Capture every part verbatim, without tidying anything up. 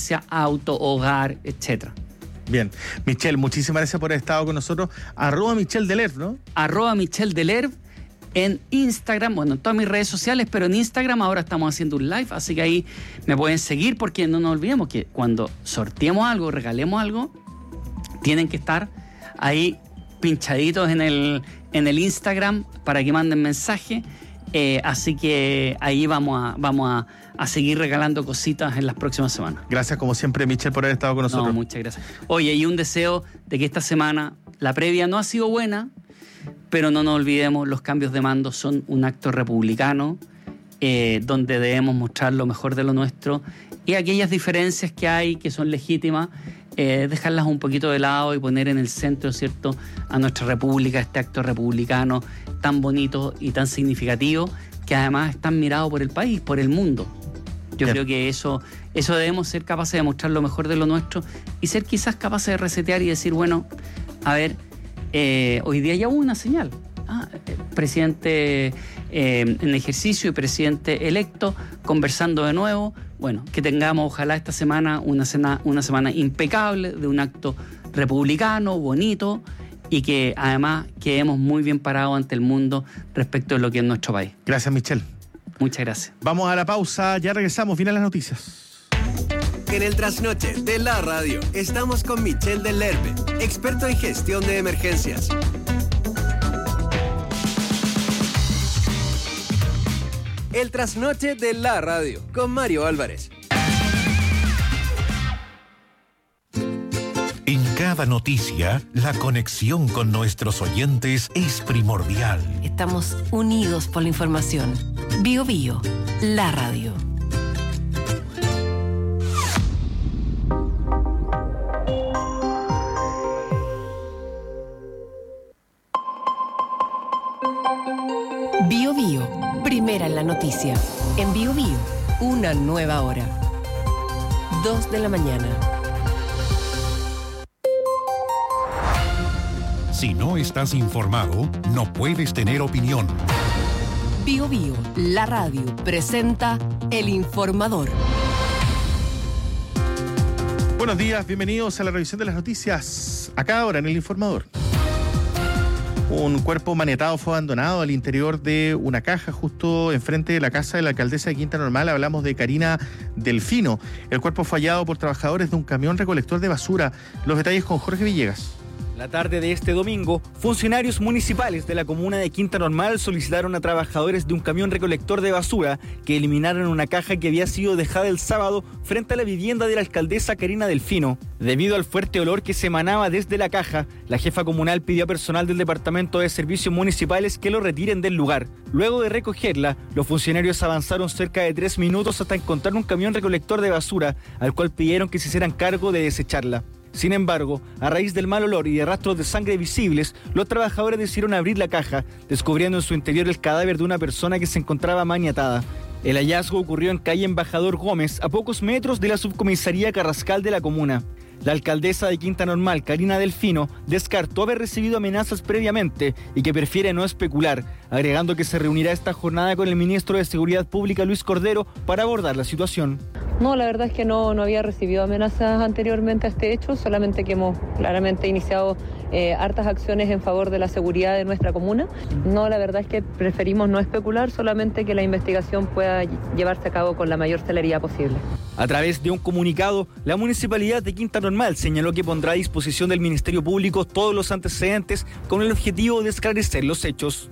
residencia, auto, hogar, etcétera. Bien. Michelle, muchísimas gracias por haber estado con nosotros. Arroba Michelle Delerve, ¿no? Arroba Michelle Delerve en Instagram, bueno, en todas mis redes sociales, pero en Instagram ahora estamos haciendo un live, así que ahí me pueden seguir, porque no nos olvidemos que cuando sorteemos algo, regalemos algo, tienen que estar ahí pinchaditos en el, en el Instagram para que manden mensaje. Eh, así que ahí vamos a, vamos a, a seguir regalando cositas en las próximas semanas. Gracias como siempre, Michelle, por haber estado con nosotros. No, muchas gracias. Oye, y un deseo de que esta semana, la previa no ha sido buena, pero no nos olvidemos, los cambios de mando son un acto republicano eh, donde debemos mostrar lo mejor de lo nuestro, y aquellas diferencias que hay que son legítimas, eh, dejarlas un poquito de lado y poner en el centro, ¿cierto?, a nuestra república, este acto republicano tan bonito y tan significativo, que además es tan mirado por el país, por el mundo. Yo Bien. creo que eso, eso debemos ser capaces de mostrar lo mejor de lo nuestro y ser quizás capaces de resetear y decir, bueno, a ver, eh, hoy día ya hubo una señal. Ah, presidente eh, en ejercicio y presidente electo conversando de nuevo. Bueno, que tengamos ojalá esta semana una, cena, una semana impecable de un acto republicano, bonito, y que además quedemos muy bien parados ante el mundo respecto de lo que es nuestro país. Gracias, Michelle. Muchas gracias. Vamos a la pausa, ya regresamos, vienen las noticias. En el trasnoche de la radio estamos con Michelle Delerve, experto en gestión de emergencias. El trasnoche de la radio con Mario Álvarez. En cada noticia, la conexión con nuestros oyentes es primordial. Estamos unidos por la información. Bio Bio, la radio. Bio Bio, primera en la noticia. En Bio Bio, una nueva hora. Dos de la mañana. Si no estás informado, no puedes tener opinión. Bio Bio, la radio, presenta El Informador. Buenos días, bienvenidos a la revisión de las noticias, acá ahora en El Informador. Un cuerpo maniatado fue abandonado al interior de una caja justo enfrente de la casa de la alcaldesa de Quinta Normal. Hablamos de Karina Delfino. El cuerpo fue hallado por trabajadores de un camión recolector de basura. Los detalles con Jorge Villegas. La tarde de este domingo, funcionarios municipales de la comuna de Quinta Normal solicitaron a trabajadores de un camión recolector de basura que eliminaran una caja que había sido dejada el sábado frente a la vivienda de la alcaldesa Karina Delfino. Debido al fuerte olor que se emanaba desde la caja, la jefa comunal pidió a personal del Departamento de Servicios Municipales que lo retiren del lugar. Luego de recogerla, los funcionarios avanzaron cerca de tres minutos hasta encontrar un camión recolector de basura, al cual pidieron que se hicieran cargo de desecharla. Sin embargo, a raíz del mal olor y de rastros de sangre visibles, los trabajadores decidieron abrir la caja, descubriendo en su interior el cadáver de una persona que se encontraba maniatada. El hallazgo ocurrió en calle Embajador Gómez, a pocos metros de la subcomisaría Carrascal de la comuna. La alcaldesa de Quinta Normal, Karina Delfino, descartó haber recibido amenazas previamente y que prefiere no especular, agregando que se reunirá esta jornada con el ministro de Seguridad Pública, Luis Cordero, para abordar la situación. No, la verdad es que no, no había recibido amenazas anteriormente a este hecho, solamente que hemos claramente iniciado eh, hartas acciones en favor de la seguridad de nuestra comuna. No, la verdad es que preferimos no especular, solamente que la investigación pueda llevarse a cabo con la mayor celeridad posible. A través de un comunicado, la Municipalidad de Quinta Normal señaló que pondrá a disposición del Ministerio Público todos los antecedentes con el objetivo de esclarecer los hechos.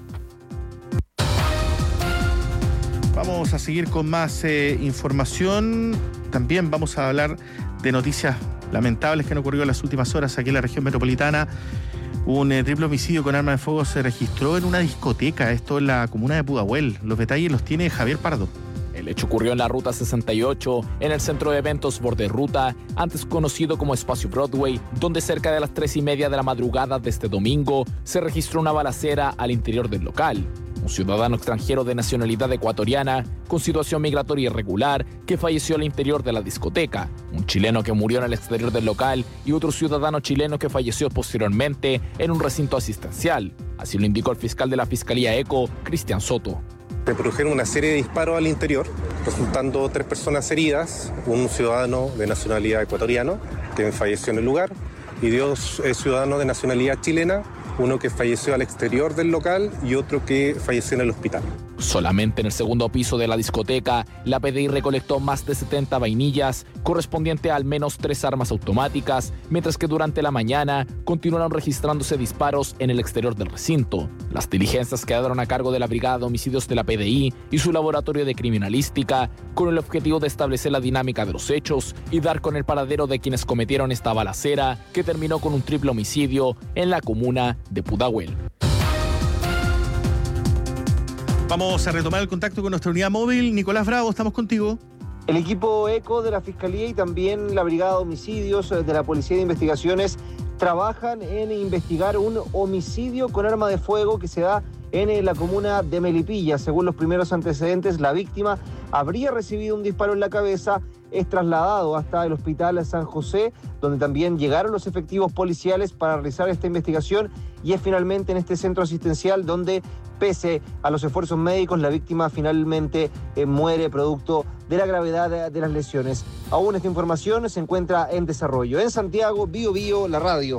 Vamos a seguir con más eh, información. También vamos a hablar de noticias lamentables que han ocurrido en las últimas horas aquí en la región metropolitana. Un eh, triple homicidio con arma de fuego se registró en una discoteca, esto en la comuna de Pudahuel. Los detalles los tiene Javier Pardo. El hecho ocurrió en la ruta sesenta y ocho, en el centro de eventos Borde Ruta, antes conocido como Espacio Broadway, donde cerca de las tres y media de la madrugada de este domingo se registró una balacera al interior del local. Un ciudadano extranjero de nacionalidad ecuatoriana, con situación migratoria irregular, que falleció al interior de la discoteca, un chileno que murió en el exterior del local y otro ciudadano chileno que falleció posteriormente en un recinto asistencial. Así lo indicó el fiscal de la Fiscalía ECO, Cristian Soto. Se produjeron una serie de disparos al interior, resultando tres personas heridas, un ciudadano de nacionalidad ecuatoriano que falleció en el lugar y dos eh, ciudadanos de nacionalidad chilena, uno que falleció al exterior del local y otro que falleció en el hospital. Solamente en el segundo piso de la discoteca, la P D I recolectó más de setenta vainillas, correspondiente a al menos tres armas automáticas, mientras que durante la mañana continuaron registrándose disparos en el exterior del recinto. Las diligencias quedaron a cargo de la Brigada de Homicidios de la P D I y su laboratorio de criminalística, con el objetivo de establecer la dinámica de los hechos y dar con el paradero de quienes cometieron esta balacera, que terminó con un triple homicidio en la comuna de Pudahuel. Vamos a retomar el contacto con nuestra unidad móvil. Nicolás Bravo, estamos contigo. El equipo ECO de la Fiscalía y también la Brigada de Homicidios de la Policía de Investigaciones trabajan en investigar un homicidio con arma de fuego que se da en la comuna de Melipilla. Según los primeros antecedentes, la víctima habría recibido un disparo en la cabeza, es trasladado hasta el Hospital San José, donde también llegaron los efectivos policiales para realizar esta investigación, y es finalmente en este centro asistencial donde, pese a los esfuerzos médicos, la víctima finalmente eh, muere producto de la gravedad de, de las lesiones. Aún esta información se encuentra en desarrollo. En Santiago, Bio Bio, la radio.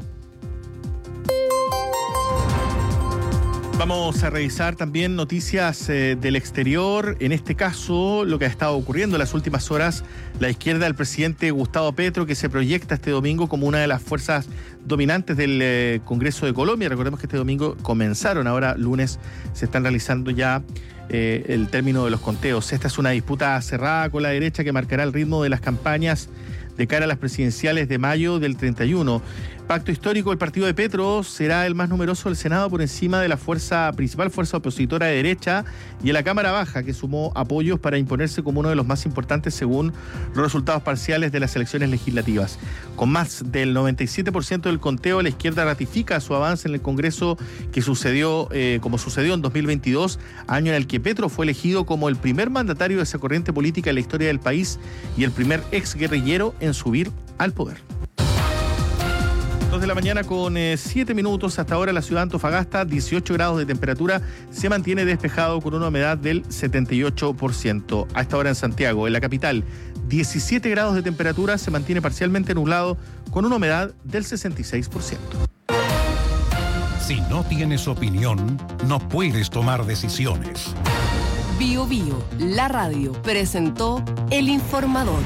Vamos a revisar también noticias eh, del exterior. En este caso, lo que ha estado ocurriendo en las últimas horas, la izquierda del presidente Gustavo Petro, que se proyecta este domingo como una de las fuerzas dominantes del eh, Congreso de Colombia. Recordemos que este domingo comenzaron, ahora lunes se están realizando ya eh, el término de los conteos. Esta es una disputa cerrada con la derecha que marcará el ritmo de las campañas de cara a las presidenciales de mayo del treinta y uno. Pacto histórico, el partido de Petro será el más numeroso del Senado por encima de la fuerza principal fuerza opositora de derecha y en la Cámara Baja, que sumó apoyos para imponerse como uno de los más importantes según los resultados parciales de las elecciones legislativas. Con más del noventa y siete por ciento del conteo, la izquierda ratifica su avance en el Congreso que sucedió, eh, como sucedió en dos mil veintidós, año en el que Petro fue elegido como el primer mandatario de esa corriente política en la historia del país y el primer exguerrillero en subir al poder. dos de la mañana con siete eh, minutos. Hasta ahora la ciudad de Antofagasta, dieciocho grados de temperatura, se mantiene despejado con una humedad del setenta y ocho por ciento. A esta hora en Santiago, en la capital, diecisiete grados de temperatura, se mantiene parcialmente nublado con una humedad del sesenta y seis por ciento. Si no tienes opinión, no puedes tomar decisiones. Bio Bio, la radio, presentó El Informador.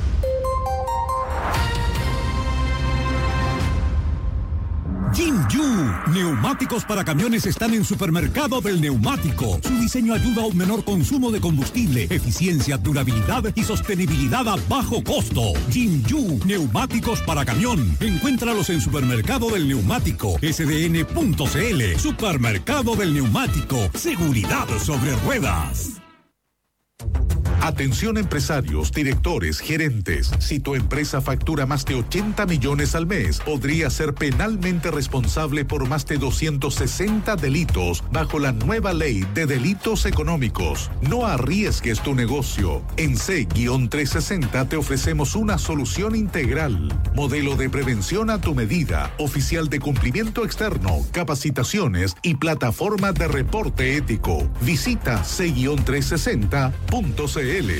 Jinju, neumáticos para camiones están en Supermercado del Neumático. Su diseño ayuda a un menor consumo de combustible, eficiencia, durabilidad y sostenibilidad a bajo costo. Jinju, neumáticos para camión. Encuéntralos en Supermercado del Neumático, S D N punto C L. Supermercado del Neumático, seguridad sobre ruedas. Atención empresarios, directores, gerentes. Si tu empresa factura más de ochenta millones al mes, podría ser penalmente responsable por más de doscientos sesenta delitos bajo la nueva ley de delitos económicos. No arriesgues tu negocio. En C trescientos sesenta te ofrecemos una solución integral. Modelo de prevención a tu medida, oficial de cumplimiento externo, capacitaciones y plataforma de reporte ético. Visita C trescientos sesenta punto C L.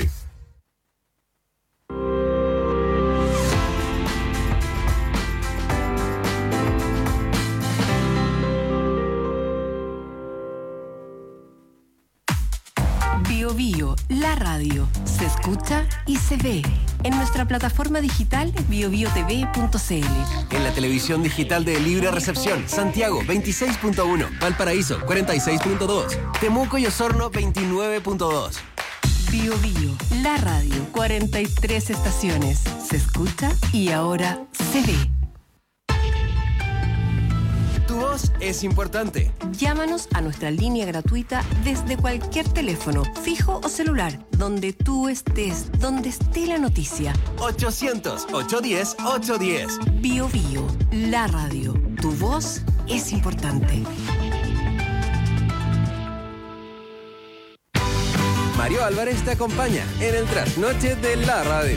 Bio Bio, la radio, se escucha y se ve en nuestra plataforma digital bio bio t v punto c l. En la televisión digital de Libre Recepción, Santiago veintiséis punto uno, Valparaíso cuarenta y seis punto dos, Temuco y Osorno veintinueve punto dos. Bio Bio, la radio, cuarenta y tres estaciones, se escucha y ahora se ve. Tu voz es importante. Llámanos a nuestra línea gratuita desde cualquier teléfono, fijo o celular, donde tú estés, donde esté la noticia. ochocientos, ochocientos diez, ochocientos diez. Bio Bio, la radio, tu voz es importante. Mario Álvarez te acompaña en el trasnoche de la radio.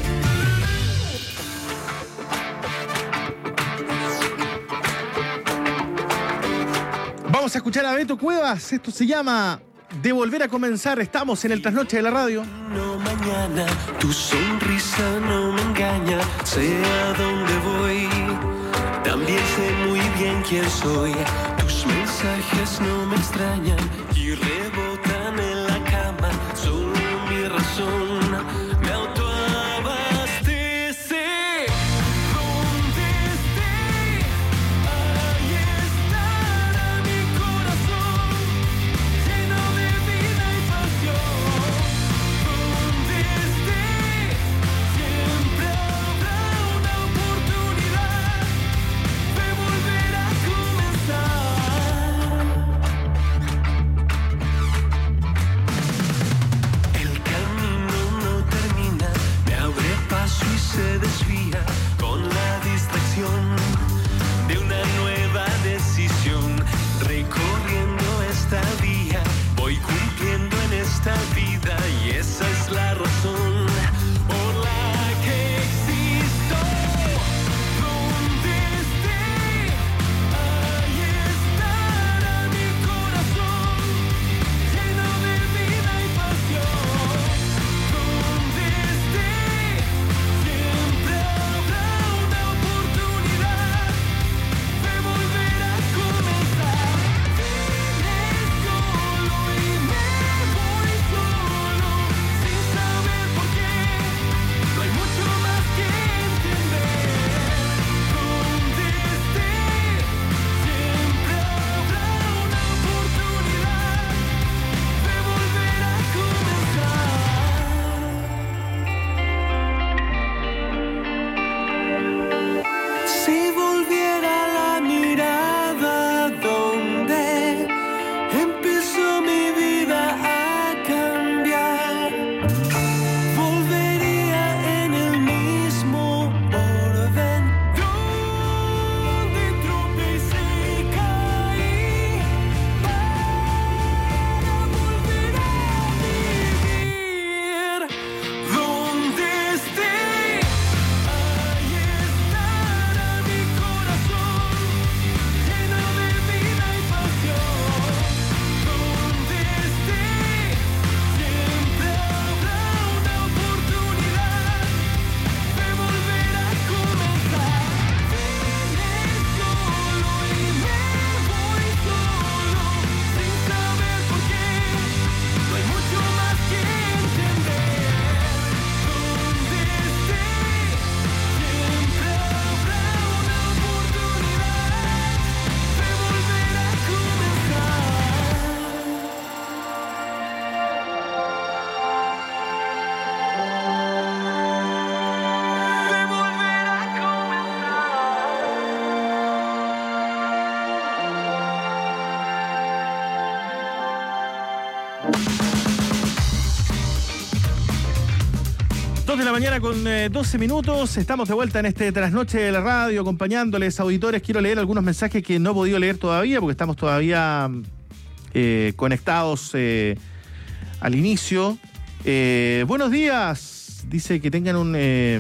Vamos a escuchar a Beto Cuevas. Esto se llama de volver a comenzar. Estamos en el Trasnoche de la Radio. No mañana, tu sonrisa no me engaña, sé a dónde voy, también sé muy bien quién soy, tus mensajes no me extrañan y rebotan en la cama, solo mi razón me autoabastece. Donde esté, ahí estará mi corazón, lleno de vida y pasión. Donde esté, siempre habrá una oportunidad de volver a comenzar. El camino no termina, me abre paso y se desvía con la distracción de una nueva decisión. Recorriendo esta vía, voy cumpliendo en esta vida y esa es la razón por la que existo. Donde esté, ahí estará mi corazón, lleno de vida y pasión. Donde esté, siempre habrá una oportunidad de volver a comenzar. Vine solo y me voy solo, sin saber por qué. No hay mucho más que entender. Donde esté, siempre habrá una oportunidad de volver a comenzar. Si volviera la mirada donde empezó mi vida a cambiar, volvería en el mismo orden donde tropecé y caí, para volver a vivir. Donde esté, ahí estará mi corazón, lleno de vida y pasión. Donde esté, siempre habrá una oportunidad de volver a comenzar. Vine solo y me voy solo, sin saber por qué. No hay mucho más que entender. Donde esté, siempre habrá una oportunidad de volver a comenzar. De volver a dos de la mañana con eh, doce minutos. Estamos de vuelta en este Trasnoche de la Radio, acompañándoles, auditores. Quiero leer algunos mensajes que no he podido leer todavía, porque estamos todavía eh, conectados eh, al inicio. Eh, buenos días. Dice que tengan un... eh,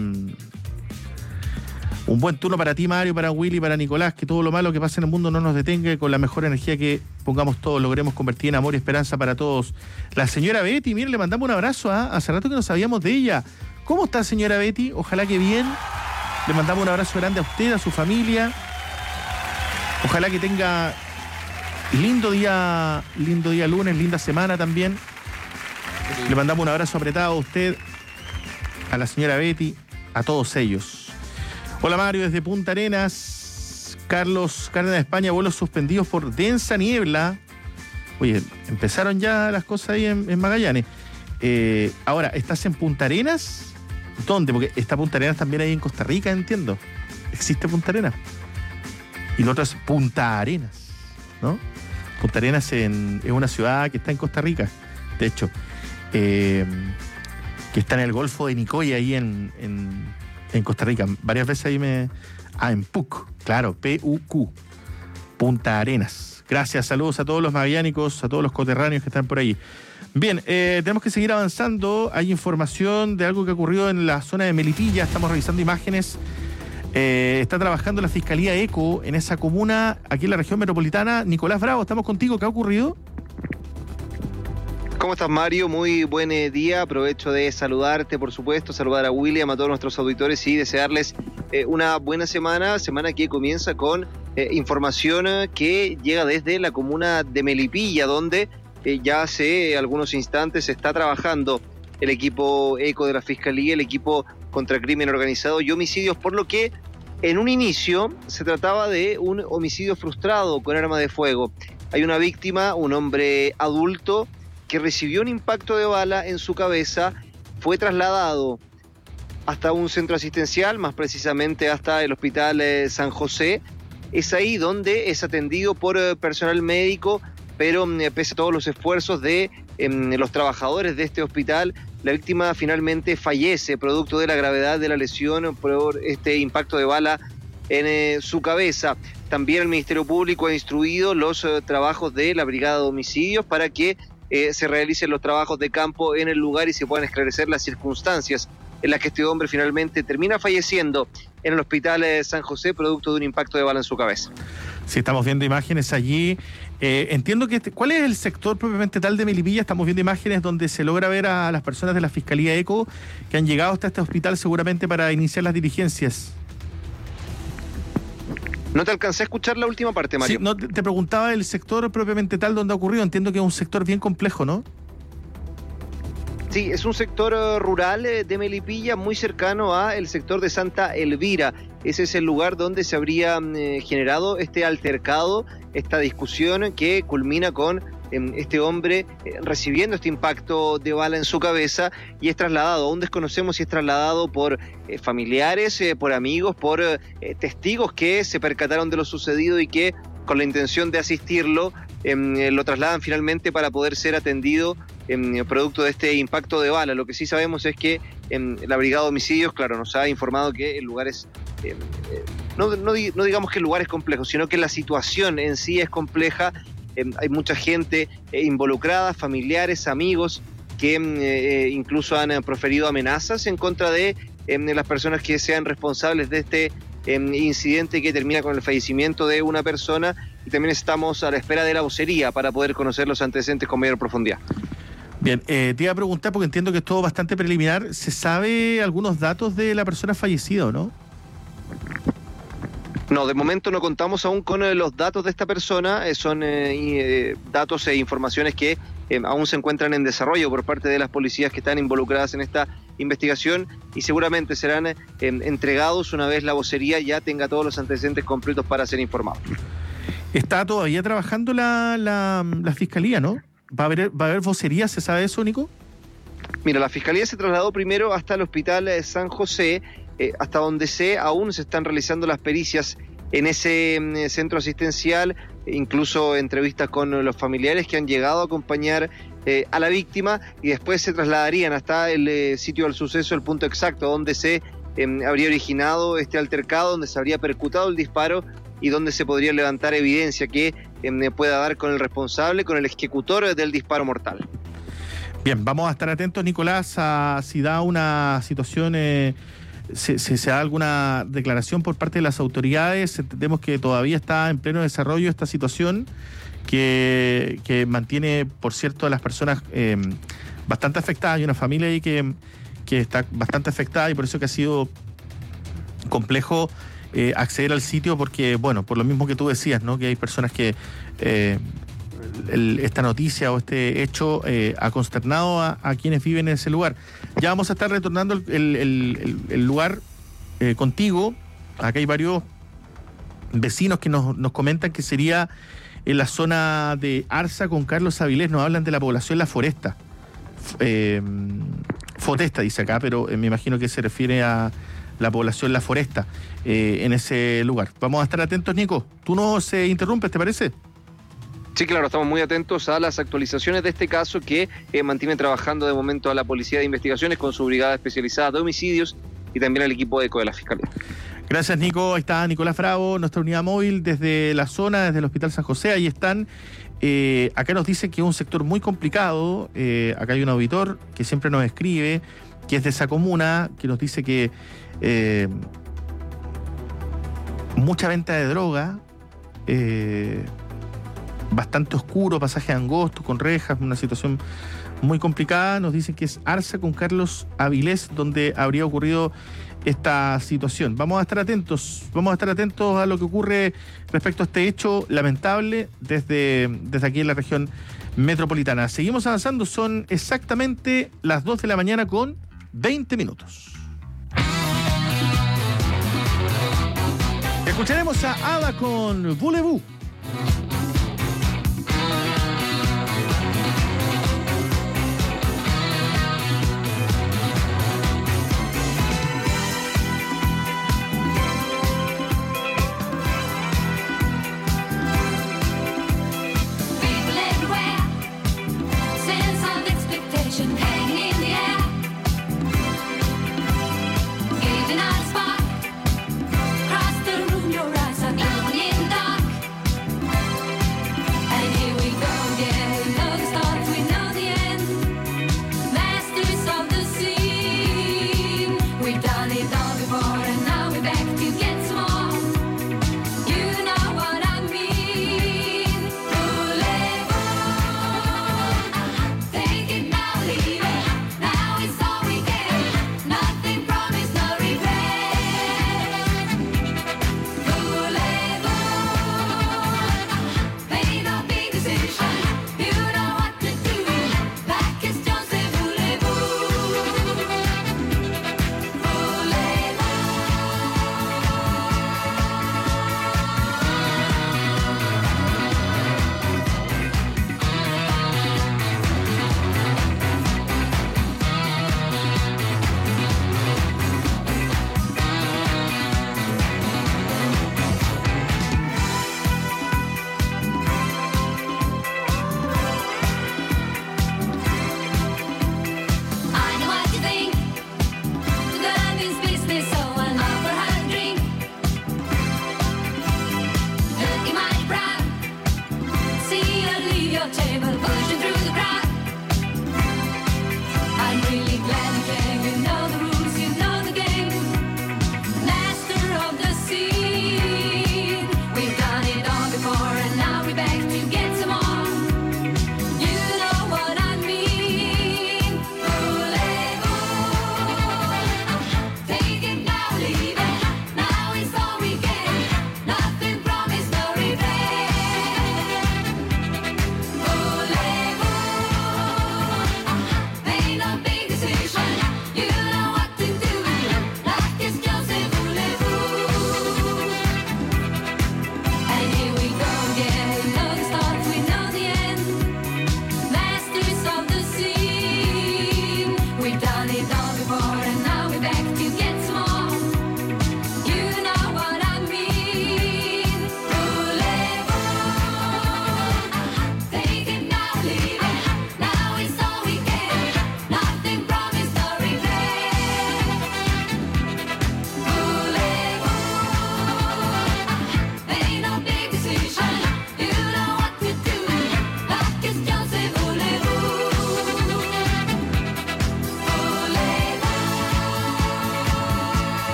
Un buen turno para ti, Mario, para Willy, para Nicolás, que todo lo malo que pasa en el mundo no nos detenga y con la mejor energía que pongamos todos, logremos convertir en amor y esperanza para todos. La señora Betty, miren, le mandamos un abrazo, ¿ah? Hace rato que no sabíamos de ella. ¿Cómo está, señora Betty? Ojalá que bien. Le mandamos un abrazo grande a usted, a su familia. Ojalá que tenga lindo día, lindo día lunes, linda semana también. Le mandamos un abrazo apretado a usted, a la señora Betty, a todos ellos. Hola Mario, desde Punta Arenas. Carlos Cárdenas de España, vuelos suspendidos por densa niebla. Oye, empezaron ya las cosas ahí en, en Magallanes. Eh, ahora, ¿estás en Punta Arenas? ¿Dónde? Porque está Punta Arenas también ahí en Costa Rica, entiendo. ¿Existe Punta Arenas? Y lo otro es Punta Arenas, ¿no? Punta Arenas en, es una ciudad que está en Costa Rica, de hecho, eh, que está en el Golfo de Nicoya, ahí en, en, en Costa Rica. Varias veces ahí me... Ah, en P U C, claro, P U Q, Punta Arenas. Gracias, saludos a todos los magallánicos, a todos los coterráneos que están por ahí. Bien, eh, tenemos que seguir avanzando. Hay información de algo que ocurrió en la zona de Melipilla. Estamos revisando imágenes. Eh, está trabajando la Fiscalía ECO en esa comuna, aquí en la región metropolitana. Nicolás Bravo, estamos contigo. ¿Qué ha ocurrido? ¿Cómo estás, Mario? Muy buen eh, día. Aprovecho de saludarte, por supuesto, saludar a William, a todos nuestros auditores y desearles eh, una buena semana, semana que comienza con eh, información que llega desde la comuna de Melipilla, donde eh, ya hace algunos instantes está trabajando el equipo ECO de la Fiscalía, el equipo contra crimen organizado y homicidios, por lo que en un inicio se trataba de un homicidio frustrado con arma de fuego. Hay una víctima, un hombre adulto, que recibió un impacto de bala en su cabeza, fue trasladado hasta un centro asistencial, más precisamente hasta el Hospital eh, San José. Es ahí donde es atendido por eh, personal médico, pero eh, pese a todos los esfuerzos de eh, los trabajadores de este hospital, la víctima finalmente fallece producto de la gravedad de la lesión por este impacto de bala en eh, su cabeza. También el Ministerio Público ha instruido los eh, trabajos de la Brigada de Homicidios para que eh, se realicen los trabajos de campo en el lugar y se puedan esclarecer las circunstancias en las que este hombre finalmente termina falleciendo en el Hospital eh, San José producto de un impacto de bala en su cabeza. Sí, estamos viendo imágenes allí. Eh, entiendo que... Este, ¿cuál es el sector propiamente tal de Melipilla? Estamos viendo imágenes donde se logra ver a las personas de la Fiscalía ECO que han llegado hasta este hospital seguramente para iniciar las diligencias. No te alcancé a escuchar la última parte, Mario. Sí, no, te preguntaba el sector propiamente tal donde ha ocurrido. Entiendo que es un sector bien complejo, ¿no? Sí, es un sector uh, rural eh, de Melipilla muy cercano a el sector de Santa Elvira. Ese es el lugar donde se habría eh, generado este altercado, esta discusión que culmina con eh, este hombre eh, recibiendo este impacto de bala en su cabeza y es trasladado, aún desconocemos si es trasladado por eh, familiares, eh, por amigos, por eh, testigos que se percataron de lo sucedido y que con la intención de asistirlo eh, lo trasladan finalmente para poder ser atendido en producto de este impacto de bala. Lo que sí sabemos es que en la Brigada de Homicidios, claro, nos ha informado que el lugar es, eh, no, no, no digamos que el lugar es complejo, sino que la situación en sí es compleja. Eh, hay mucha gente eh, involucrada, familiares, amigos, que eh, incluso han proferido amenazas en contra de eh, las personas que sean responsables de este eh, incidente que termina con el fallecimiento de una persona, y también estamos a la espera de la vocería para poder conocer los antecedentes con mayor profundidad. Bien, eh, te iba a preguntar, porque entiendo que es todo bastante preliminar, ¿se sabe algunos datos de la persona fallecida o no? No, de momento no contamos aún con eh, los datos de esta persona, eh, son eh, eh, datos e informaciones que eh, aún se encuentran en desarrollo por parte de las policías que están involucradas en esta investigación y seguramente serán eh, entregados una vez la vocería ya tenga todos los antecedentes completos para ser informados. Está todavía trabajando la, la, la Fiscalía, ¿no? ¿Va a haber, va a haber vocería? ¿Se sabe eso, Nico? Mira, la Fiscalía se trasladó primero hasta el Hospital San José, eh, hasta donde sé, aún se están realizando las pericias en ese eh, centro asistencial, incluso entrevistas con los familiares que han llegado a acompañar eh, a la víctima y después se trasladarían hasta el eh, sitio del suceso, el punto exacto donde se eh, habría originado este altercado, donde se habría percutado el disparo y donde se podría levantar evidencia que eh, pueda dar con el responsable, con el ejecutor del disparo mortal. Bien, vamos a estar atentos, Nicolás, a si da una situación, eh, si, si se da alguna declaración por parte de las autoridades. Entendemos que todavía está en pleno desarrollo esta situación que, que mantiene, por cierto, a las personas eh, bastante afectadas. Hay una familia ahí que, que está bastante afectada y por eso que ha sido complejo Eh, acceder al sitio porque, bueno, por lo mismo que tú decías, ¿no? Que hay personas que eh, el, esta noticia o este hecho eh, ha consternado a, a quienes viven en ese lugar. Ya vamos a estar retornando el, el, el, el lugar eh, contigo. Acá hay varios vecinos que nos, nos comentan que sería en la zona de Arza con Carlos Avilés. Nos hablan de la población La Foresta. Eh, Fotesta dice acá, pero eh, me imagino que se refiere a la población La Foresta, eh, en ese lugar. Vamos a estar atentos, Nico. Tú no se interrumpes, ¿te parece? Sí, claro, estamos muy atentos a las actualizaciones de este caso que eh, mantiene trabajando de momento a la Policía de Investigaciones con su brigada especializada de homicidios y también al equipo ECO de la Fiscalía. Gracias, Nico. Ahí está Nicolás Bravo, nuestra unidad móvil desde la zona, desde el Hospital San José. Ahí están. Eh, acá nos dice que es un sector muy complicado. Eh, acá hay un auditor que siempre nos escribe, que es de esa comuna, que nos dice que Eh, mucha venta de droga, eh, bastante oscuro, pasaje angosto, con rejas, una situación muy complicada. Nos dicen que es Arza con Carlos Avilés, donde habría ocurrido esta situación. Vamos a estar atentos, vamos a estar atentos a lo que ocurre respecto a este hecho lamentable desde, desde aquí en la región metropolitana. Seguimos avanzando, son exactamente las dos de la mañana con veinte minutos. Escucharemos a Ada con Voulez-vous.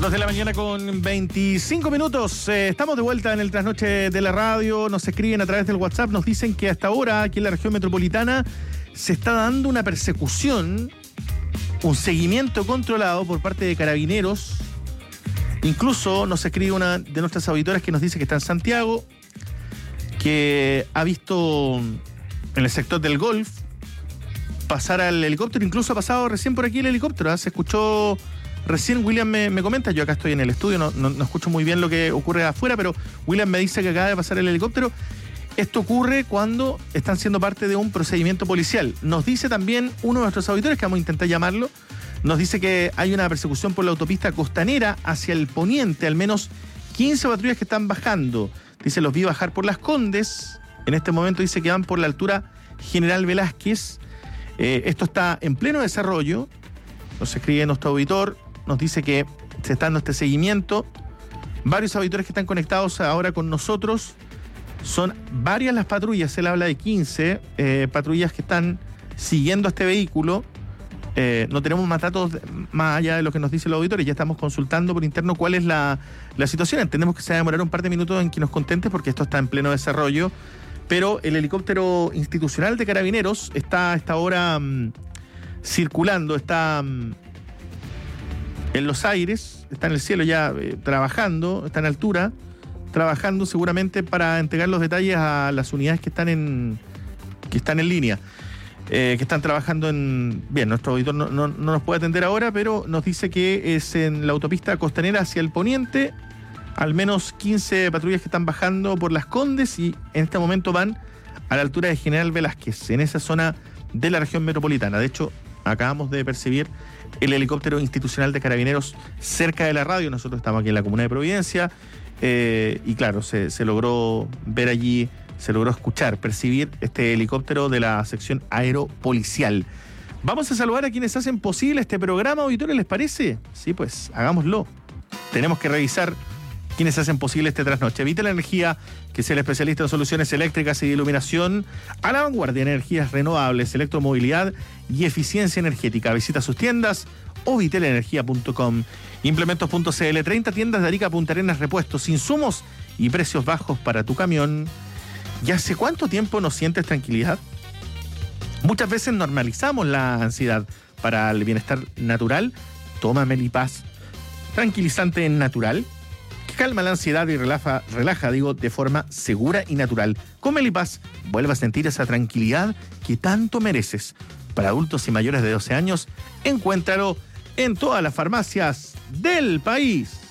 Dos de la mañana con veinticinco minutos. Eh, estamos de vuelta en el trasnoche de la radio. Nos escriben a través del WhatsApp. Nos dicen que hasta ahora aquí en la región metropolitana se está dando una persecución, un seguimiento controlado por parte de carabineros. Incluso nos escribe una de nuestras auditoras que nos dice que está en Santiago, que ha visto en el sector del Golf pasar al helicóptero. Incluso ha pasado recién por aquí el helicóptero. ¿eh? Se escuchó recién, William me, me comenta, yo acá estoy en el estudio, no, no, no escucho muy bien lo que ocurre afuera, pero William me dice que acaba de pasar el helicóptero. Esto ocurre cuando están siendo parte de un procedimiento policial. Nos dice también uno de nuestros auditores, que vamos a intentar llamarlo, nos dice que hay una persecución por la autopista costanera hacia el poniente, al menos quince patrullas que están bajando. Dice, los vi bajar por Las Condes, en este momento dice que van por la altura General Velázquez. Eh, esto está en pleno desarrollo, nos escribe nuestro auditor, nos dice que se está dando este seguimiento. Varios auditores que están conectados ahora con nosotros. Son varias las patrullas, él habla de quince eh, patrullas que están siguiendo a este vehículo. Eh, no tenemos más datos más allá de lo que nos dice el auditor y ya estamos consultando por interno cuál es la, la situación. Entendemos que se va a demorar un par de minutos en que nos conteste porque esto está en pleno desarrollo. Pero el helicóptero institucional de Carabineros está a esta hora um, circulando, está um, en los aires, está en el cielo ya eh, trabajando, está en altura, trabajando seguramente para entregar los detalles a las unidades que están en, que están en línea, eh, que están trabajando en... Bien, nuestro auditor no, no, no nos puede atender ahora, pero nos dice que es en la autopista costanera hacia el poniente, al menos quince patrullas que están bajando por Las Condes y en este momento van a la altura de General Velázquez, en esa zona de la región metropolitana. De hecho, acabamos de percibir el helicóptero institucional de Carabineros cerca de la radio. Nosotros estamos aquí en la comuna de Providencia eh, y claro, se, se logró ver allí, se logró escuchar, percibir este helicóptero de la sección aeropolicial. Vamos a saludar a quienes hacen posible este programa, auditores, ¿les parece? Sí, pues, hagámoslo. Tenemos que revisar quienes hacen posible este trasnoche. Vital Energía, que es el especialista en soluciones eléctricas y de iluminación a la vanguardia en energías renovables, electromovilidad y eficiencia energética. Visita sus tiendas o vitelenergia punto com. Implementos punto c l, treinta tiendas de Arica a Punta Arenas, repuestos, insumos y precios bajos para tu camión. ¿Y hace cuánto tiempo no sientes tranquilidad? Muchas veces normalizamos la ansiedad. Para el bienestar natural, toma Melipaz, tranquilizante natural, calma la ansiedad y relaja, relaja, digo, de forma segura y natural. Con Melipaz, vuelve a sentir esa tranquilidad que tanto mereces. Para adultos y mayores de doce años, encuéntralo en todas las farmacias del país.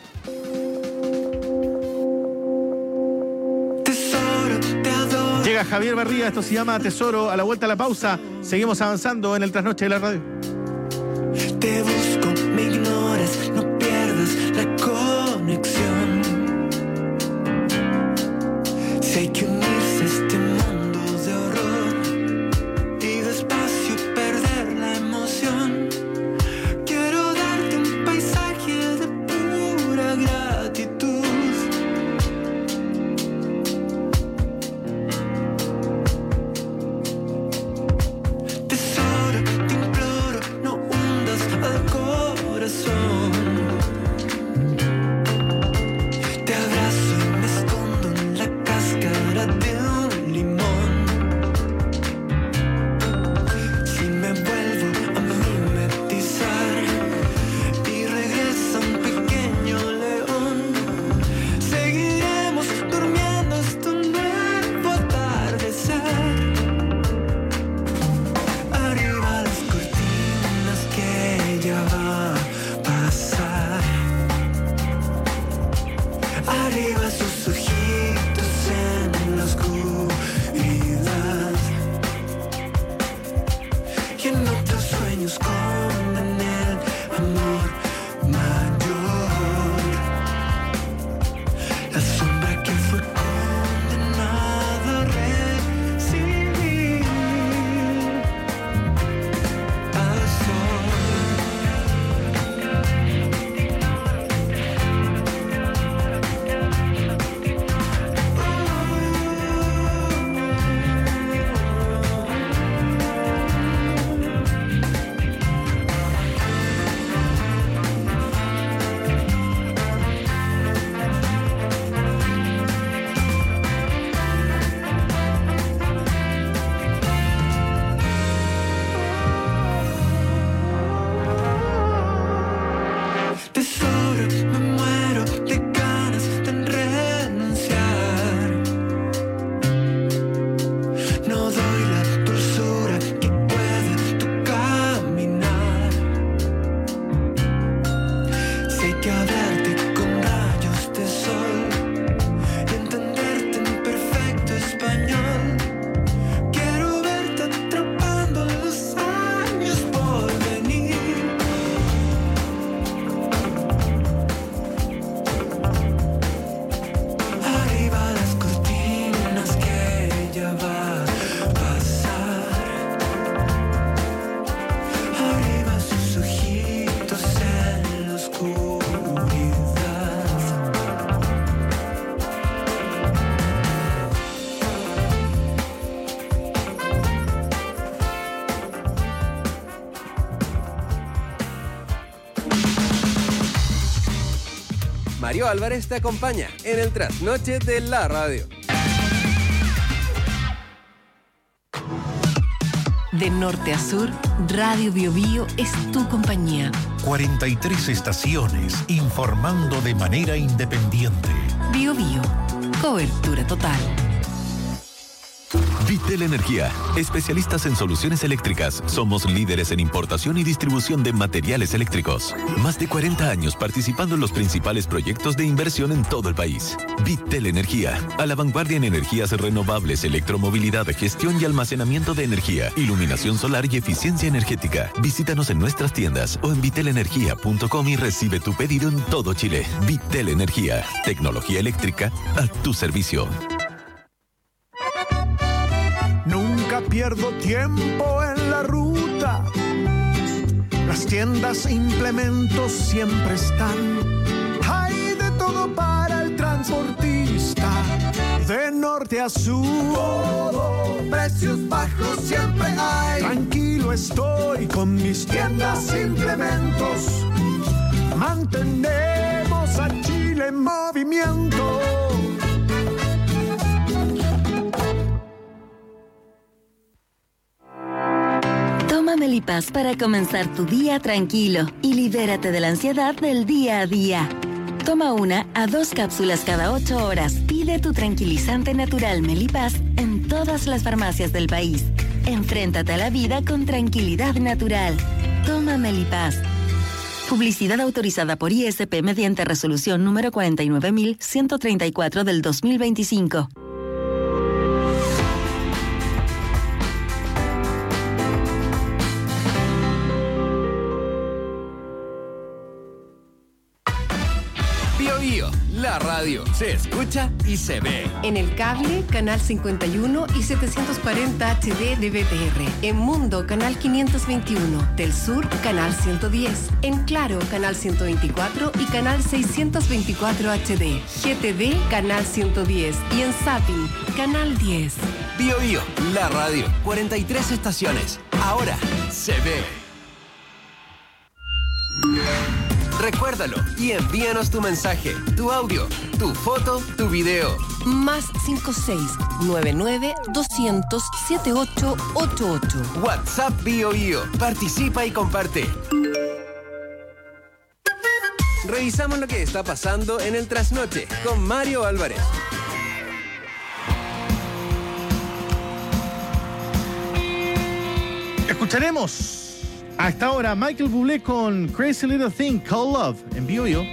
Llega Javier Barría, esto se llama Tesoro. A la vuelta a la pausa, seguimos avanzando en el trasnoche de la radio. Te busco, me ignoras, no pierdas la conexión. Si hay que unirse a este mundo de horror y despacio perder la emoción, quiero darte un paisaje de pura gratitud. Tesoro, te imploro, no hundas al corazón. Te abrazo y me escondo en la cáscara Mario Álvarez te acompaña en el trasnoche de la radio. De norte a sur, Radio Bio Bio es tu compañía. cuarenta y tres estaciones informando de manera independiente. Bio Bio, cobertura total. Vitel Energía, especialistas en soluciones eléctricas. Somos líderes en importación y distribución de materiales eléctricos. Más de cuarenta años participando en los principales proyectos de inversión en todo el país. Vitel Energía, a la vanguardia en energías renovables, electromovilidad, gestión y almacenamiento de energía, iluminación solar y eficiencia energética. Visítanos en nuestras tiendas o en vitel energía punto com y recibe tu pedido en todo Chile. Vitel Energía, tecnología eléctrica a tu servicio. Nunca pierdo tiempo en la ruta. Las tiendas e implementos siempre están. Hay de todo para el transportista. De norte a sur, todo, precios bajos siempre hay. Tranquilo estoy con mis tiendas e implementos. Mantenemos a Chile en movimiento. Toma Melipaz para comenzar tu día tranquilo y libérate de la ansiedad del día a día. Toma una a dos cápsulas cada ocho horas. Pide tu tranquilizante natural Melipaz en todas las farmacias del país. Enfréntate a la vida con tranquilidad natural. Toma Melipaz. Publicidad autorizada por I S P mediante resolución número cuarenta y nueve mil ciento treinta y cuatro del dos mil veinticinco. La radio se escucha y se ve. En el cable, canal cincuenta y uno y setecientos cuarenta H D de B T R. En Mundo, canal quinientos veintiuno. Del Sur, canal ciento diez. En Claro, canal ciento veinticuatro y canal seiscientos veinticuatro H D. G T V, canal ciento diez. Y en Zapping, canal diez. Bio Bio, la radio. cuarenta y tres estaciones. Ahora se ve. Recuérdalo y envíanos tu mensaje, tu audio, tu foto, tu video. Más cinco seis nueve nueve dos cero cero siete ocho ocho ocho. WhatsApp Bio Bio. Participa y comparte. Revisamos lo que está pasando en el trasnoche con Mario Álvarez. Escucharemos a esta hora Michael Bublé con Crazy Little Thing Called Love en Bio Bio.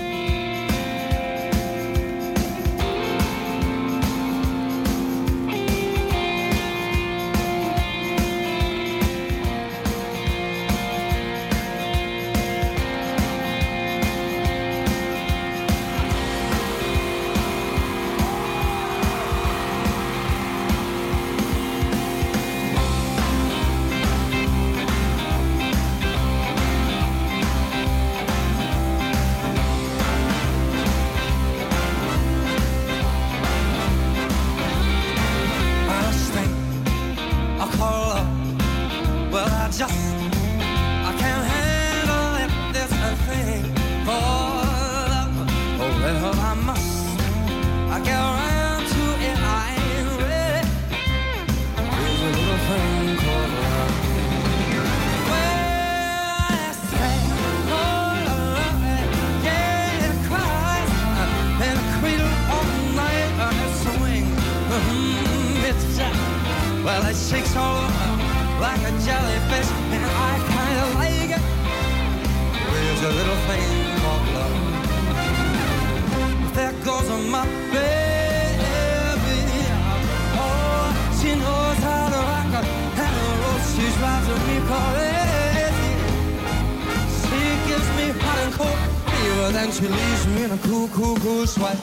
Then she leaves me in a cool, cool, cool sweat.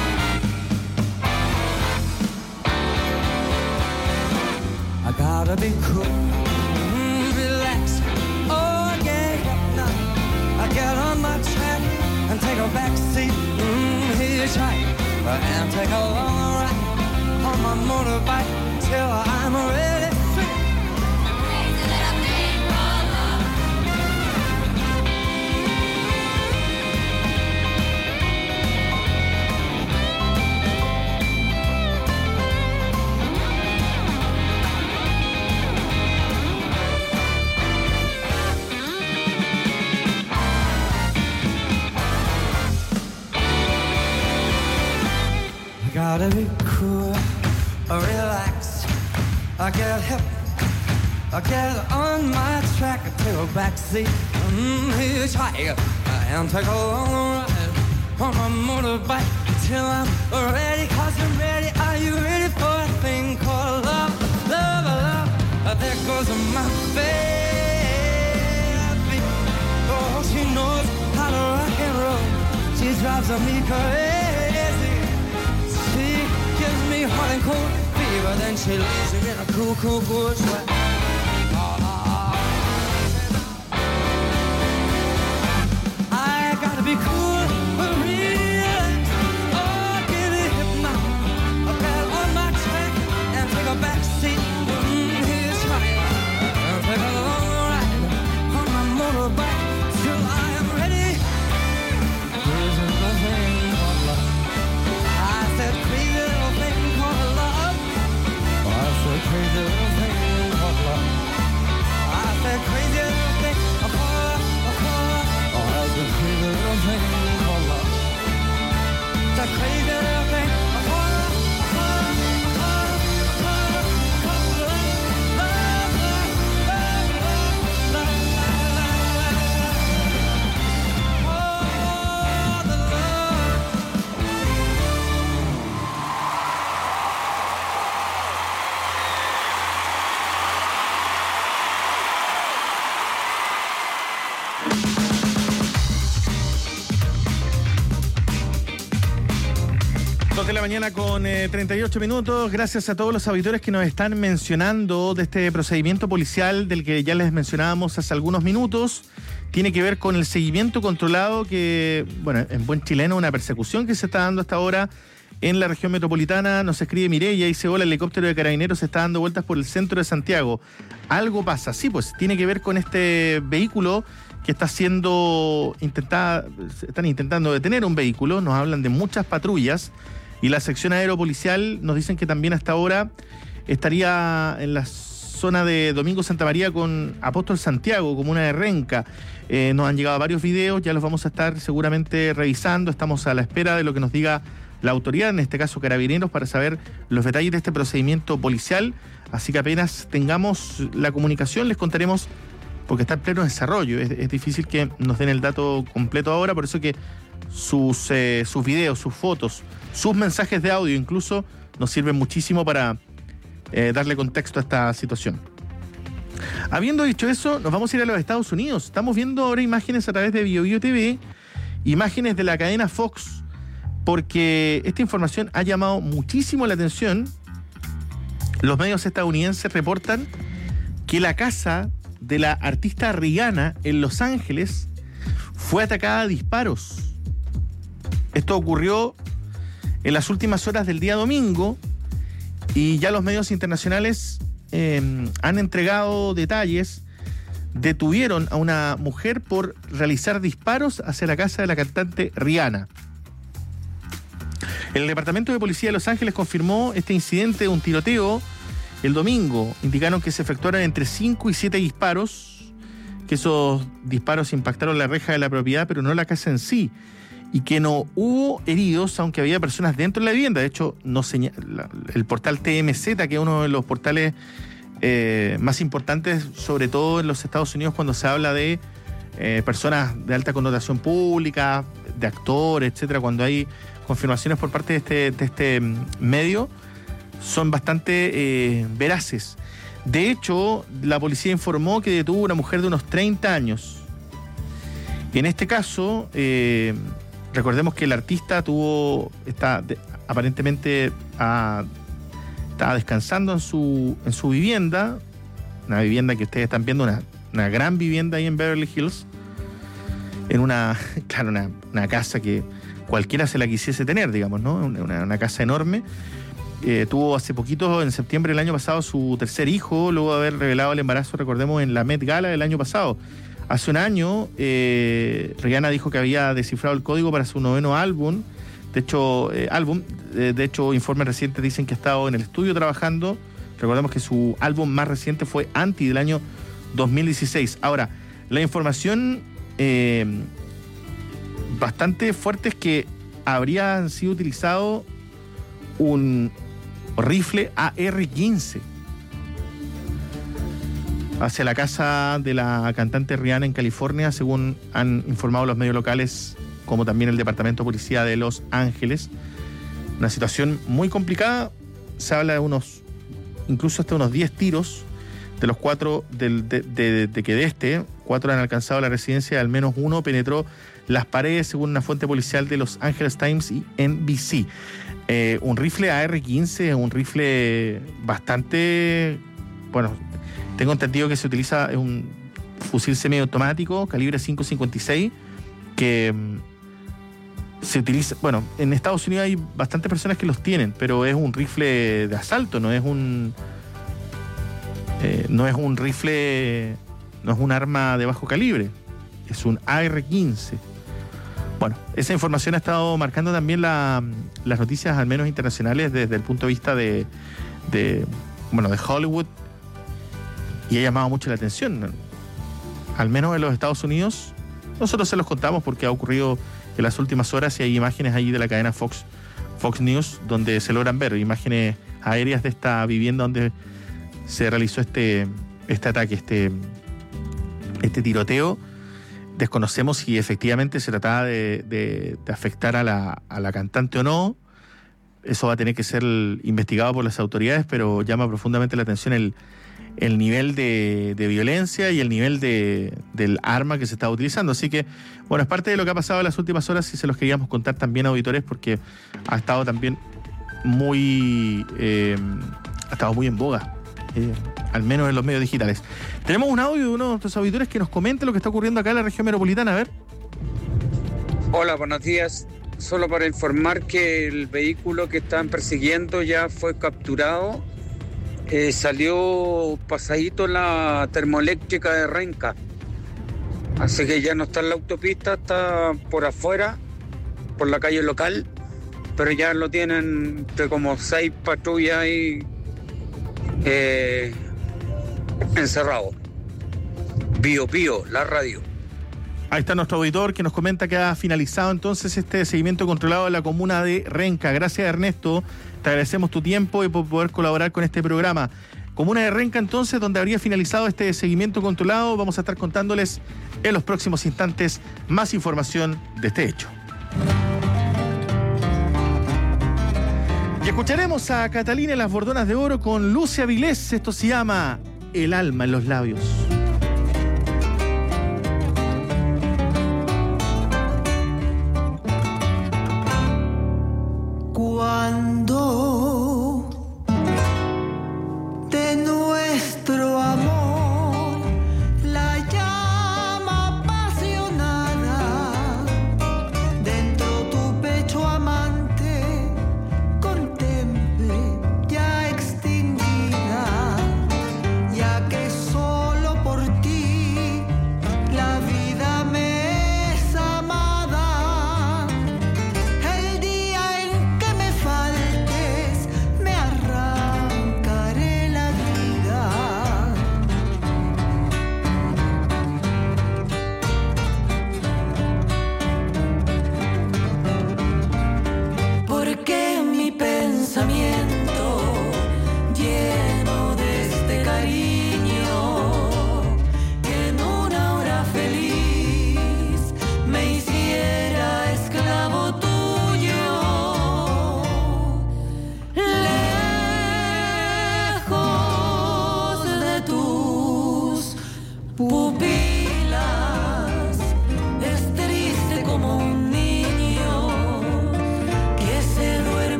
I gotta be cool, mm, relax, oh, get up now. I get on my track and take a back seat, mm, hitchhike, and take a long ride on my motorbike till I'm ready. relax. I get hip, I get on my track, I take a backseat, mm, hitchhike, and take a long ride on my motorbike till I'm ready. Cause I'm ready. Are you ready for a thing called love? Love, love. There goes my baby. Oh, she knows how to rock and roll. She drives me crazy. She gives me hot and cold fever, then she leaves me in a cool, cool, cool sweat. I gotta be cool for real. Oh, get it hip now. I got on my track and take a back seat. Mm, here's right. I'll take a long ride on my motorbike till I am ready. Crazy little thing called love. I said crazy little thing called love. I said crazy little thing called love. I said crazy little thing called love. That's a crazy little thing called love. It's a crazy little thing called love. dos de la mañana con eh, treinta y ocho minutos. Gracias a todos los auditores que nos están mencionando de este procedimiento policial del que ya les mencionábamos hace algunos minutos. Tiene que ver con el seguimiento controlado que, bueno, en buen chileno, una persecución que se está dando hasta ahora en la región metropolitana. Nos escribe Mireia y dice: hola, el helicóptero de Carabineros está dando vueltas por el centro de Santiago. Algo pasa. Sí, pues tiene que ver con este vehículo que está siendo intentada, están intentando detener un vehículo. Nos hablan de muchas patrullas. Y la sección aeropolicial nos dicen que también hasta ahora estaría en la zona de Domingo Santa María con Apóstol Santiago, comuna de Renca. Eh, nos han llegado varios videos, ya los vamos a estar seguramente revisando. Estamos a la espera de lo que nos diga la autoridad, en este caso Carabineros, para saber los detalles de este procedimiento policial. Así que apenas tengamos la comunicación les contaremos, porque está en pleno desarrollo. Es, es difícil que nos den el dato completo ahora, por eso que sus, eh, sus videos, sus fotos, sus mensajes de audio incluso nos sirven muchísimo para eh, darle contexto a esta situación. Habiendo dicho eso, nos vamos a ir a los Estados Unidos. Estamos viendo ahora imágenes a través de BioBio T V, imágenes de la cadena Fox, porque esta información ha llamado muchísimo la atención. Los medios estadounidenses reportan que la casa de la artista Rihanna en Los Ángeles fue atacada a disparos. Esto ocurrió en las últimas horas del día domingo y ya los medios internacionales eh, han entregado detalles. Detuvieron a una mujer por realizar disparos hacia la casa de la cantante Rihanna. El Departamento de Policía de Los Ángeles confirmó este incidente de un tiroteo el domingo. Indicaron que se efectuaron entre cinco y siete disparos, que esos disparos impactaron la reja de la propiedad, pero no la casa en sí, y que no hubo heridos, aunque había personas dentro de la vivienda. De hecho, no señala, el portal T M Z, que es uno de los portales eh, más importantes, sobre todo en los Estados Unidos, cuando se habla de eh, personas de alta connotación pública, de actores, etcétera, cuando hay confirmaciones por parte de este, de este medio, son bastante eh, veraces. De hecho, la policía informó que detuvo a una mujer de unos treinta años. En este caso, eh, recordemos que el artista tuvo, está de, aparentemente a, estaba descansando en su, en su vivienda, una vivienda que ustedes están viendo, una, una gran vivienda ahí en Beverly Hills, en una, claro, una, una casa que cualquiera se la quisiese tener, digamos, ¿no? Una, una casa enorme. Eh, tuvo hace poquito, en septiembre del año pasado, su tercer hijo, luego de haber revelado el embarazo, recordemos, en la Met Gala del año pasado. Hace un año, eh, Rihanna dijo que había descifrado el código para su noveno álbum. De hecho, eh, álbum, eh, de hecho, informes recientes dicen que ha estado en el estudio trabajando. Recordemos que su álbum más reciente fue Anti, del año dos mil dieciséis. Ahora, la información eh, bastante fuerte es que habría sido utilizado un o rifle A R quince hacia la casa de la cantante Rihanna en California, según han informado los medios locales, como también el Departamento de Policía de Los Ángeles. Una situación muy complicada. Se habla de unos, incluso hasta unos diez tiros, de los cuatro, del, de, de, de que de este, cuatro han alcanzado la residencia, al menos uno penetró las paredes, según una fuente policial de Los Angeles Times y N B C. Eh, un rifle A R quince es un rifle bastante, bueno, tengo entendido que se utiliza, es un fusil semiautomático, calibre cinco cincuenta y seis, que se utiliza, bueno, en Estados Unidos hay bastantes personas que los tienen, pero es un rifle de asalto, no es un eh, no es un rifle, no es un arma de bajo calibre, es un A R quince. Bueno, esa información ha estado marcando también la, las noticias, al menos internacionales, desde el punto de vista de, de bueno, de Hollywood, y ha llamado mucho la atención, al menos en los Estados Unidos. Nosotros se los contamos porque ha ocurrido en las últimas horas y hay imágenes ahí de la cadena Fox, Fox News donde se logran ver imágenes aéreas de esta vivienda donde se realizó este, este ataque, este, este tiroteo. Desconocemos si efectivamente se trataba de, de, de afectar a la, a la cantante o no. Eso va a tener que ser investigado por las autoridades, pero llama profundamente la atención el, el nivel de, de violencia y el nivel de, del arma que se estaba utilizando. Así que, bueno, es parte de lo que ha pasado en las últimas horas y se los queríamos contar también a auditores porque ha estado también muy, eh, ha estado muy en boga, eh, al menos en los medios digitales. Tenemos un audio de uno de nuestros auditores que nos comente lo que está ocurriendo acá en la región metropolitana. A ver. Hola, buenos días. Solo para informar que el vehículo que estaban persiguiendo ya fue capturado. Eh, salió pasadito en la termoeléctrica de Renca. Así que ya no está en la autopista, está por afuera, por la calle local. Pero ya lo tienen de como seis patrullas ahí eh, encerrado. Pío Pío, la radio. Ahí está nuestro auditor que nos comenta que ha finalizado entonces este seguimiento controlado en la comuna de Renca. Gracias, Ernesto. Te agradecemos tu tiempo y por poder colaborar con este programa. Comuna de Renca, entonces, donde habría finalizado este seguimiento controlado. Vamos a estar contándoles en los próximos instantes más información de este hecho. Y escucharemos a Catalina en las Bordonas de Oro con Lucia Vilés. Esto se llama El alma en los labios. Cuando de nuestro amor la llama apasionada dentro tu pecho amante contemple ya extinguida, ya que solo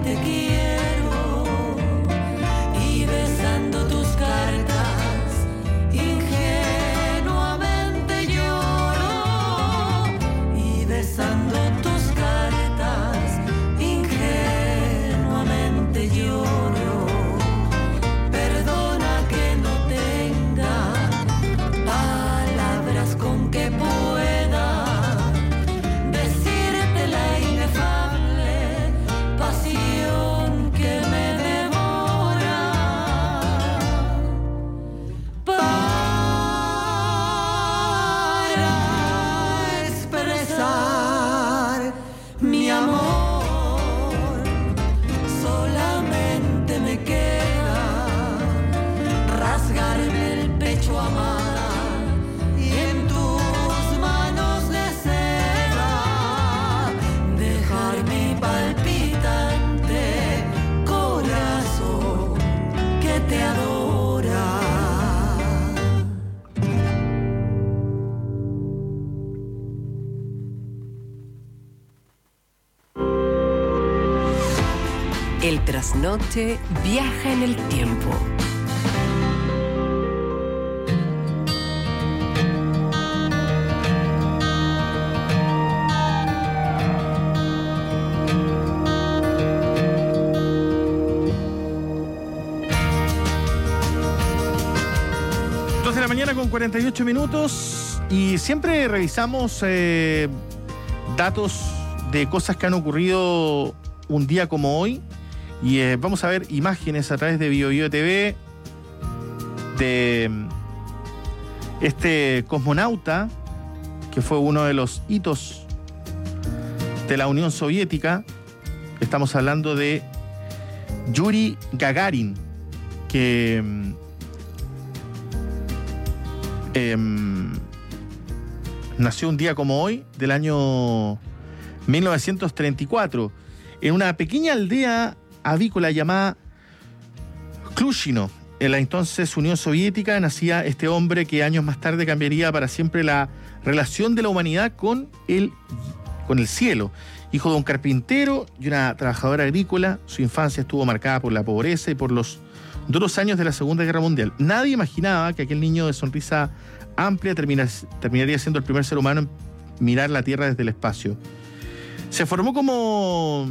te quiero y besando tus cartas ingenuamente lloro y besando tus cartas ingenuamente lloro. Perdona que no tenga palabras con que pueda decirte la inefable pasión que me devora para expresar mi amor. Solamente me queda rasgarme el pecho, amada, y en tus manos de seda dejar mi palpitante corazón que te adora. El trasnoche viaja en el tiempo. dos de la mañana con cuarenta y ocho minutos y siempre revisamos eh, datos de cosas que han ocurrido un día como hoy y eh, vamos a ver imágenes a través de Bio Bio T V de este cosmonauta que fue uno de los hitos de la Unión Soviética. Estamos hablando de Yuri Gagarin, que eh, nació un día como hoy del año mil novecientos treinta y cuatro en una pequeña aldea avícola llamada Klushino. En la entonces Unión Soviética nacía este hombre que años más tarde cambiaría para siempre la relación de la humanidad con el, con el cielo. Hijo de un carpintero y una trabajadora agrícola, su infancia estuvo marcada por la pobreza y por los duros años de la Segunda Guerra Mundial. Nadie imaginaba que aquel niño de sonrisa amplia termina, terminaría siendo el primer ser humano en mirar la Tierra desde el espacio. Se formó como...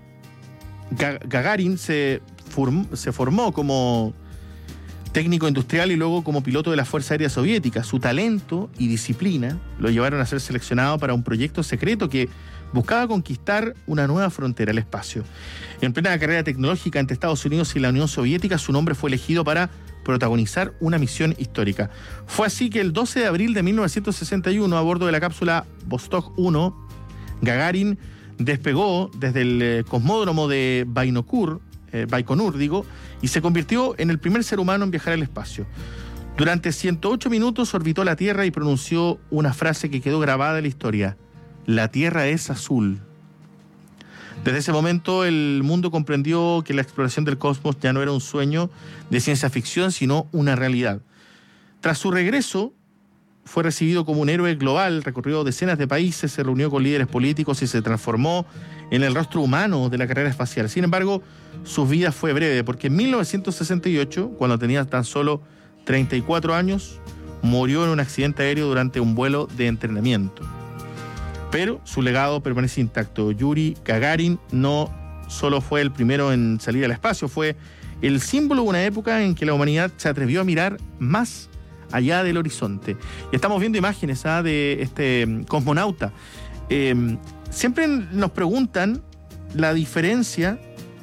Gagarin se, formó, se formó como técnico industrial y luego como piloto de la Fuerza Aérea Soviética. Su talento y disciplina lo llevaron a ser seleccionado para un proyecto secreto que buscaba conquistar una nueva frontera, el espacio. En plena carrera tecnológica entre Estados Unidos y la Unión Soviética, su nombre fue elegido para protagonizar una misión histórica. Fue así que el doce de abril de mil novecientos sesenta y uno, a bordo de la cápsula Vostok uno, Gagarin despegó desde el eh, cosmódromo de Baikonur, eh, Baikonur, digo, y se convirtió en el primer ser humano en viajar al espacio. Durante ciento ocho minutos orbitó la Tierra y pronunció una frase que quedó grabada en la historia: la Tierra es azul. Desde ese momento el mundo comprendió que la exploración del cosmos ya no era un sueño de ciencia ficción, sino una realidad. Tras su regreso, fue recibido como un héroe global, recorrió decenas de países, se reunió con líderes políticos y se transformó en el rostro humano de la carrera espacial. Sin embargo, su vida fue breve, porque en mil novecientos sesenta y ocho, cuando tenía tan solo treinta y cuatro años, murió en un accidente aéreo durante un vuelo de entrenamiento. Pero su legado permanece intacto. Yuri Gagarin no solo fue el primero en salir al espacio, fue el símbolo de una época en que la humanidad se atrevió a mirar más allá del horizonte. Y estamos viendo imágenes ¿ah? de este cosmonauta. Eh, siempre nos preguntan la diferencia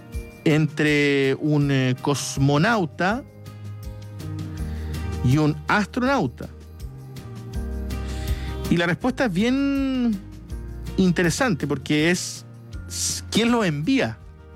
entre un eh, cosmonauta y un astronauta. Y la respuesta es bien interesante porque es ¿quién lo envía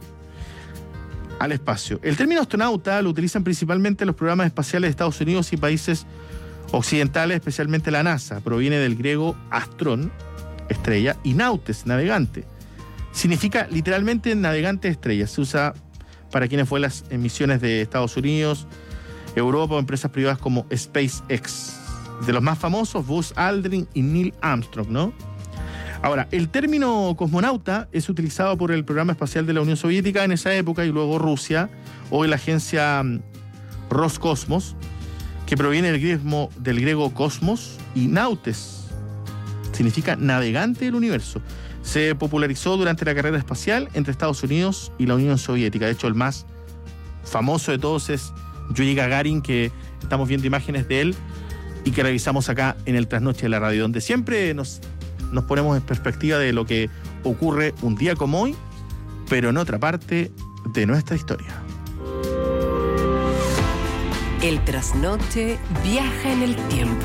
al espacio? El término astronauta lo utilizan principalmente los programas espaciales de Estados Unidos y países occidentales, especialmente la NASA. Proviene del griego astrón, estrella, y nautes, navegante. Significa literalmente navegante de estrellas. Se usa para quienes vuelan en misiones de Estados Unidos, Europa o empresas privadas como SpaceX. De los más famosos, Buzz Aldrin y Neil Armstrong, ¿no? Ahora, el término cosmonauta es utilizado por el programa espacial de la Unión Soviética en esa época y luego Rusia, o en la agencia Roscosmos, que proviene del griego, del griego cosmos, y nautes significa navegante del universo. Se popularizó durante la carrera espacial entre Estados Unidos y la Unión Soviética. De hecho, el más famoso de todos es Yuri Gagarin, que estamos viendo imágenes de él y que revisamos acá en el Trasnoche de la Radio, donde siempre nos, nos ponemos en perspectiva de lo que ocurre un día como hoy, pero en otra parte de nuestra historia. El Trasnoche viaja en el tiempo.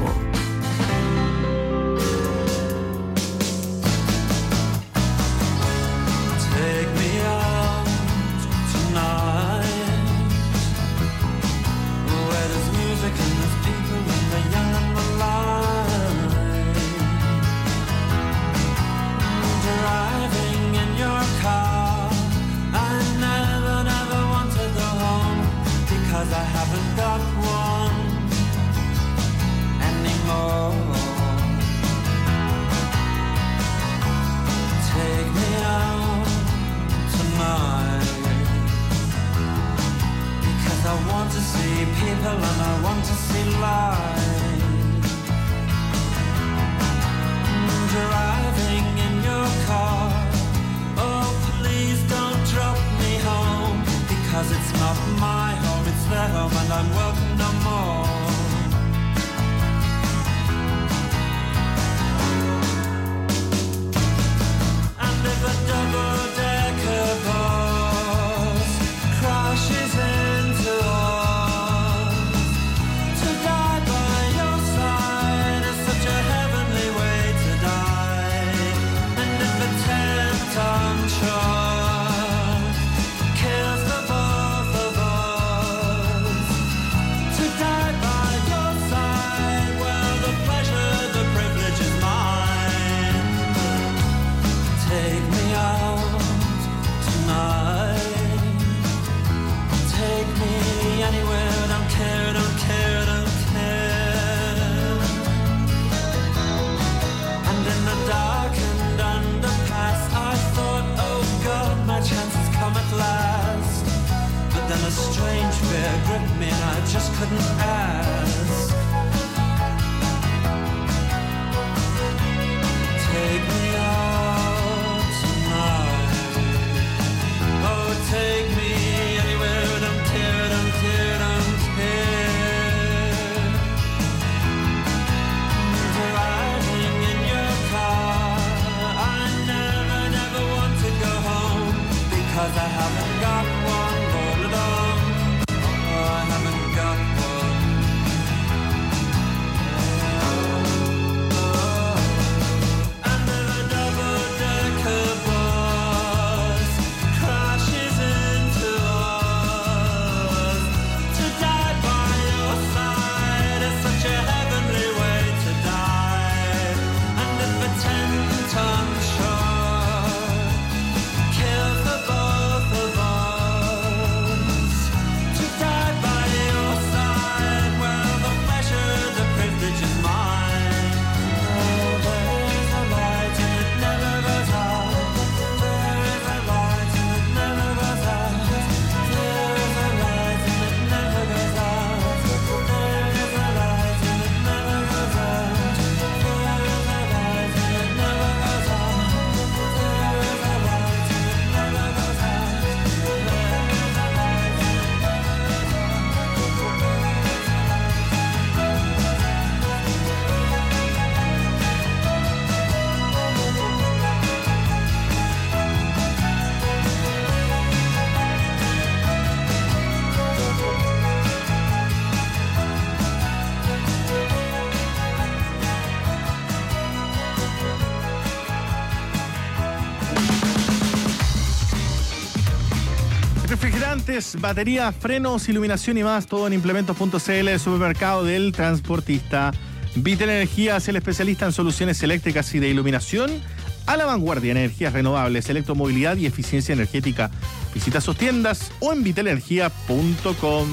Refrigerantes, baterías, frenos, iluminación y más, todo en implementos punto c l, el supermercado del transportista. Vitel Energía es el especialista en soluciones eléctricas y de iluminación a la vanguardia en energías renovables, electromovilidad y eficiencia energética. Visita sus tiendas o en vitel energía punto com.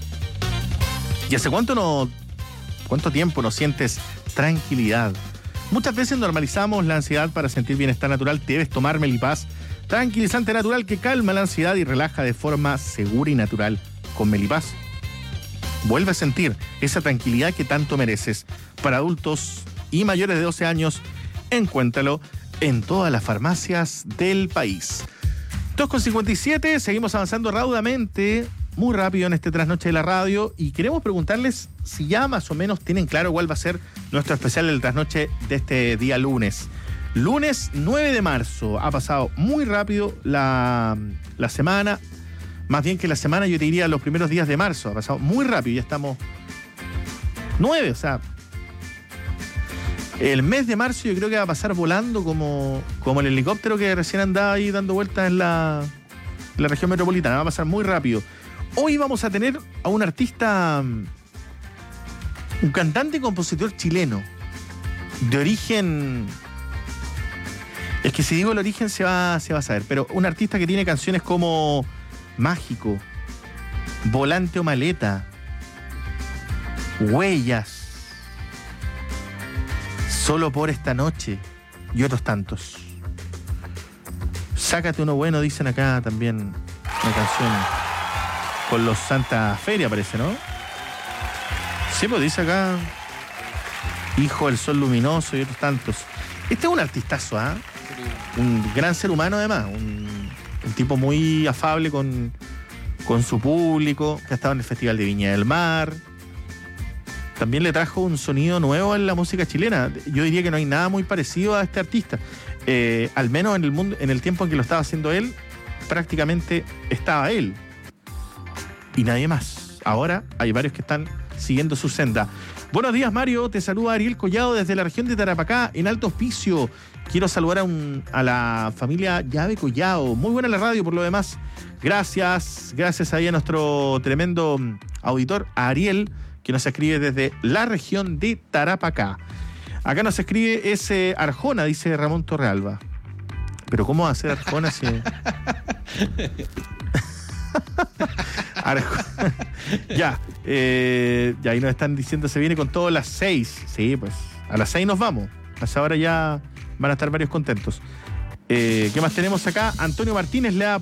¿Y hace cuánto no, cuánto tiempo no sientes tranquilidad? Muchas veces normalizamos la ansiedad para sentir bienestar natural. Debes tomar Melipaz, tranquilizante natural que calma la ansiedad y relaja de forma segura y natural. Con Melipaz, vuelve a sentir esa tranquilidad que tanto mereces. Para adultos y mayores de doce años, encuéntralo en todas las farmacias del país. dos con cincuenta y siete, seguimos avanzando raudamente, muy rápido en este trasnoche de la radio, y queremos preguntarles si ya más o menos tienen claro cuál va a ser nuestro especial del trasnoche de este día lunes. Lunes nueve de marzo, ha pasado muy rápido la, la semana, más bien que la semana yo te diría los primeros días de marzo, ha pasado muy rápido, ya estamos nueve, o sea, el mes de marzo yo creo que va a pasar volando como, como el helicóptero que recién andaba ahí dando vueltas en la, en la región metropolitana, va a pasar muy rápido. Hoy vamos a tener a un artista, un cantante y compositor chileno, de origen... Es que si digo el origen se va, se va a saber, pero un artista que tiene canciones como Mágico, Volante o Maleta, Huellas, Solo por esta noche y otros tantos. Sácate uno bueno, dicen acá también, una canción con los Santa Feria, parece, ¿no? Sí, pues dice acá Hijo del Sol Luminoso y otros tantos. Este es un artistazo, ¿ah? ¿eh? Un gran ser humano además, un, un tipo muy afable con, con su público, que ha estado en el Festival de Viña del Mar. También le trajo un sonido nuevo en la música chilena. Yo diría que no hay nada muy parecido a este artista. Eh, al menos en el mundo, en el tiempo en que lo estaba haciendo él, prácticamente estaba él. Y nadie más. Ahora hay varios que están siguiendo su senda. Buenos días, Mario. Te saluda Ariel Collado desde la región de Tarapacá, en Alto Hospicio. Quiero saludar a, un, a la familia Llave Collado. Muy buena la radio por lo demás. Gracias. Gracias ahí a nuestro tremendo auditor, Ariel, que nos escribe desde la región de Tarapacá. Acá nos escribe ese Arjona, dice Ramón Torrealba. Pero ¿cómo va a ser Arjona si... Arjona. Ya, eh, ya ahí nos están diciendo se viene con todo a las seis. Sí, pues a las seis nos vamos. A esa hora ya van a estar varios contentos. Eh, ¿Qué más tenemos acá? Antonio Martínez le ha